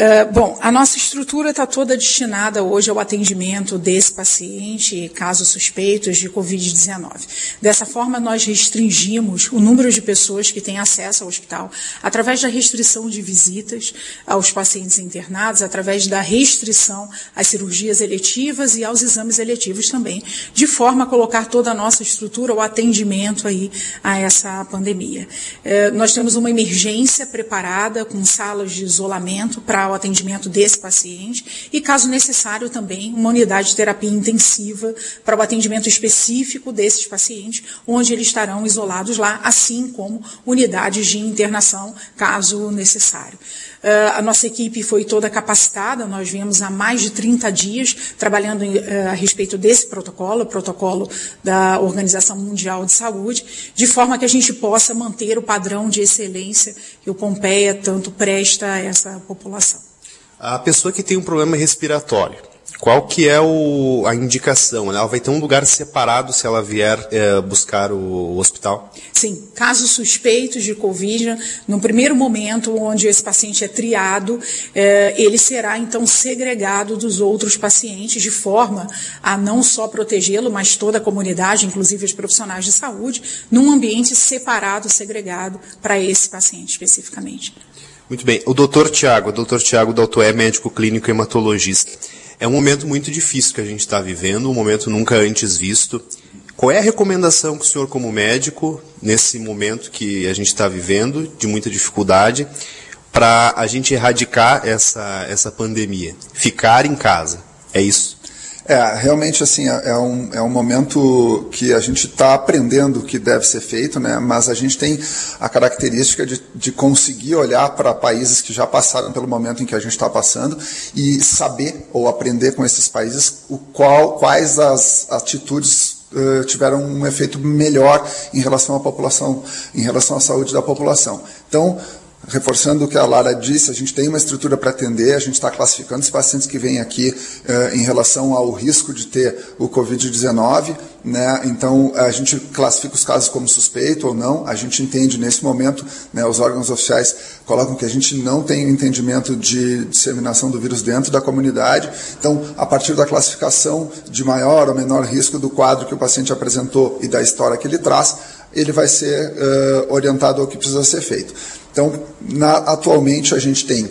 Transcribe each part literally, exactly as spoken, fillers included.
Uh, bom, a nossa estrutura está toda destinada hoje ao atendimento desse paciente, casos suspeitos de covid dezenove. Dessa forma, nós restringimos o número de pessoas que têm acesso ao hospital através da restrição de visitas aos pacientes internados, através da restrição às cirurgias eletivas e aos exames eletivos também, de forma a colocar toda a nossa estrutura, o atendimento aí a essa pandemia. Uh, nós temos uma emergência preparada com salas de isolamento para o atendimento desse paciente e, caso necessário, também uma unidade de terapia intensiva para o atendimento específico desses pacientes, onde eles estarão isolados lá, assim como unidades de internação, caso necessário. Uh, a nossa equipe foi toda capacitada, nós viemos há mais de trinta dias trabalhando em, uh, a respeito desse protocolo, o protocolo da Organização Mundial de Saúde, de forma que a gente possa manter o padrão de excelência que o Pompeia tanto presta a essa população. A pessoa que tem um problema respiratório, qual que é o, a indicação? Ela vai ter um lugar separado se ela vier é, buscar o, o hospital? Sim, casos suspeitos de Covid, no primeiro momento onde esse paciente é triado, é, ele será então segregado dos outros pacientes, de forma a não só protegê-lo, mas toda a comunidade, inclusive os profissionais de saúde, num ambiente separado, segregado para esse paciente especificamente. Muito bem. O doutor Tiago, o doutor Tiago Dalto é médico clínico e hematologista. É um momento muito difícil que a gente está vivendo, um momento nunca antes visto. Qual é a recomendação que o senhor, como médico, nesse momento que a gente está vivendo, de muita dificuldade, para a gente erradicar essa, essa pandemia? Ficar em casa, é isso? É, realmente, assim, é um, é um momento que a gente está aprendendo o que deve ser feito, né? Mas a gente tem a característica de, de conseguir olhar para países que já passaram pelo momento em que a gente está passando e saber ou aprender com esses países o qual, quais as atitudes uh, tiveram um efeito melhor em relação à população, em relação à saúde da população. Então, reforçando o que a Lara disse, a gente tem uma estrutura para atender, a gente está classificando os pacientes que vêm aqui eh, em relação ao risco de ter o covid dezenove, né? Então a gente classifica os casos como suspeito ou não, a gente entende nesse momento, né, os órgãos oficiais colocam que a gente não tem o entendimento de disseminação do vírus dentro da comunidade, então a partir da classificação de maior ou menor risco do quadro que o paciente apresentou e da história que ele traz, ele vai ser uh, orientado ao que precisa ser feito. Então, na, atualmente a gente tem,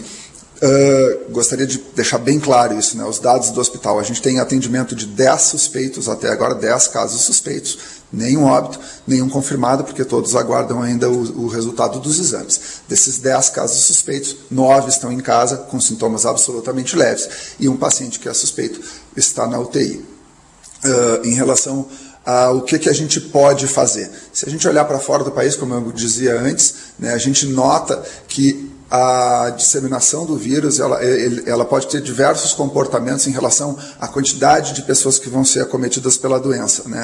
uh, gostaria de deixar bem claro isso, né, os dados do hospital, a gente tem atendimento de dez suspeitos, até agora dez casos suspeitos, nenhum óbito, nenhum confirmado, porque todos aguardam ainda o, o resultado dos exames. Desses dez casos suspeitos, nove estão em casa com sintomas absolutamente leves e um paciente que é suspeito está na U T I. Uh, em relação Uh, o que, que a gente pode fazer? Se a gente olhar para fora do país, como eu dizia antes, né, a gente nota que a disseminação do vírus ela, ela pode ter diversos comportamentos em relação à quantidade de pessoas que vão ser acometidas pela doença, né?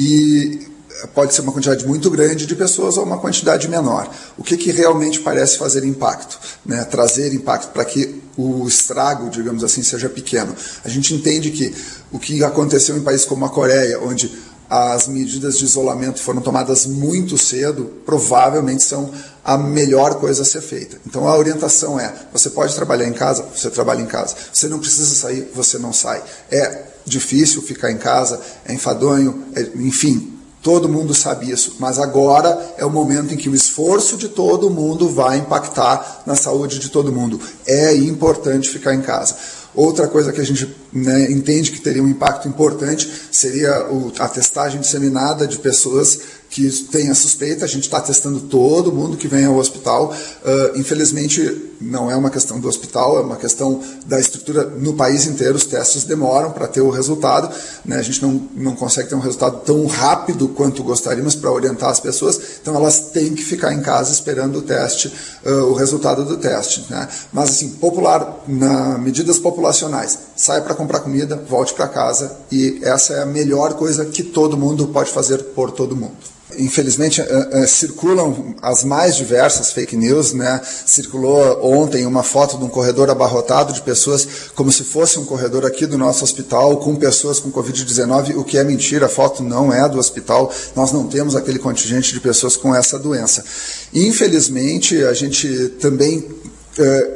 E pode ser uma quantidade muito grande de pessoas ou uma quantidade menor. O que, que realmente parece fazer impacto, né? Trazer impacto para que o estrago, digamos assim, seja pequeno. A gente entende que o que aconteceu em países como a Coreia, onde as medidas de isolamento foram tomadas muito cedo, provavelmente são a melhor coisa a ser feita. Então a orientação é, você pode trabalhar em casa, você trabalha em casa. Você não precisa sair, você não sai. É difícil ficar em casa, é enfadonho, é, enfim, todo mundo sabe isso. Mas agora é o momento em que o esforço de todo mundo vai impactar na saúde de todo mundo. É importante ficar em casa. Outra coisa que a gente, né, entende que teria um impacto importante seria o, a testagem disseminada de pessoas que têm a suspeita. A gente está testando todo mundo que vem ao hospital. Uh, infelizmente, não é uma questão do hospital, é uma questão da estrutura no país inteiro. Os testes demoram para ter o resultado, né? A gente não, não consegue ter um resultado tão rápido quanto gostaríamos para orientar as pessoas. Então, elas têm que ficar em casa esperando o teste, uh, o resultado do teste, né? Mas, assim, popular, na medidas populacionais, saia para comprar comida, volte para casa, e essa é a melhor coisa que todo mundo pode fazer por todo mundo. Infelizmente, uh, uh, circulam as mais diversas fake news, né? Circulou ontem uma foto de um corredor abarrotado de pessoas, como se fosse um corredor aqui do nosso hospital, com pessoas com covid dezenove, o que é mentira, a foto não é do hospital, nós não temos aquele contingente de pessoas com essa doença. Infelizmente, a gente também... Uh,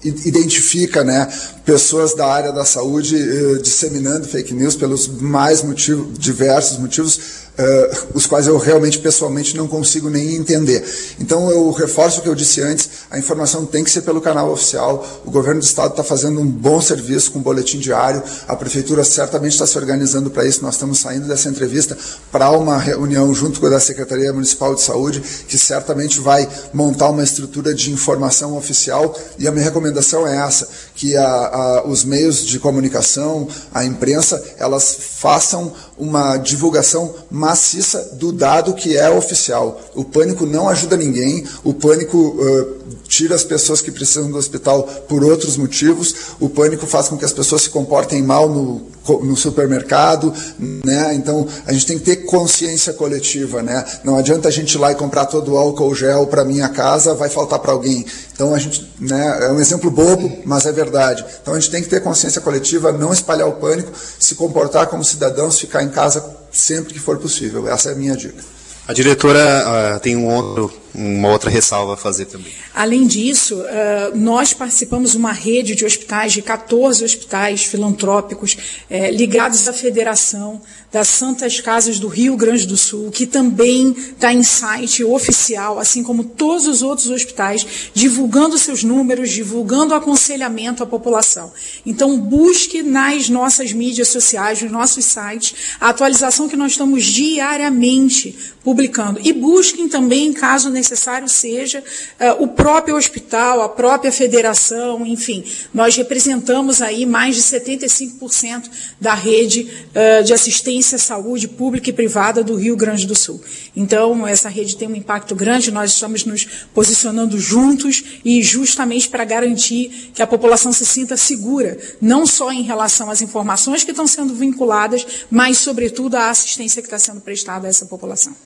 identifica, né, pessoas da área da saúde uh, disseminando fake news pelos mais motivos, diversos motivos, uh, os quais eu realmente pessoalmente não consigo nem entender. Então eu reforço o que eu disse antes, a informação tem que ser pelo canal oficial, o governo do estado está fazendo um bom serviço com boletim diário, a prefeitura certamente está se organizando para isso, nós estamos saindo dessa entrevista para uma reunião junto com a da Secretaria Municipal de Saúde, que certamente vai montar uma estrutura de informação oficial, e a minha recomendação é essa, que a, a, os meios de comunicação, a imprensa, elas façam uma divulgação maciça do dado que é oficial. O pânico não ajuda ninguém, o pânico uh, tira as pessoas que precisam do hospital por outros motivos, o pânico faz com que as pessoas se comportem mal no, no supermercado, né? Então a gente tem que ter consciência coletiva, né? Não adianta a gente ir lá e comprar todo o álcool gel para minha casa, vai faltar para alguém. Então a gente, né, é um exemplo bobo, mas é verdade. Então a gente tem que ter consciência coletiva, não espalhar o pânico, se comportar como cidadãos, ficar em casa sempre que for possível. Essa é a minha dica. A diretora uh, tem um outro, uma outra ressalva a fazer também. Além disso, uh, nós participamos de uma rede de hospitais, de quatorze hospitais filantrópicos eh, ligados à Federação das Santas Casas do Rio Grande do Sul, que também está em site oficial, assim como todos os outros hospitais, divulgando seus números, divulgando aconselhamento à população. Então, busque nas nossas mídias sociais, nos nossos sites, a atualização que nós estamos diariamente publicando. E busquem também, caso necessário seja, uh, o próprio hospital, a própria federação, enfim. Nós representamos aí mais de setenta e cinco por cento da rede uh, de assistência à saúde pública e privada do Rio Grande do Sul. Então, essa rede tem um impacto grande, nós estamos nos posicionando juntos e justamente para garantir que a população se sinta segura, não só em relação às informações que estão sendo vinculadas, mas, sobretudo, à assistência que está sendo prestada a essa população.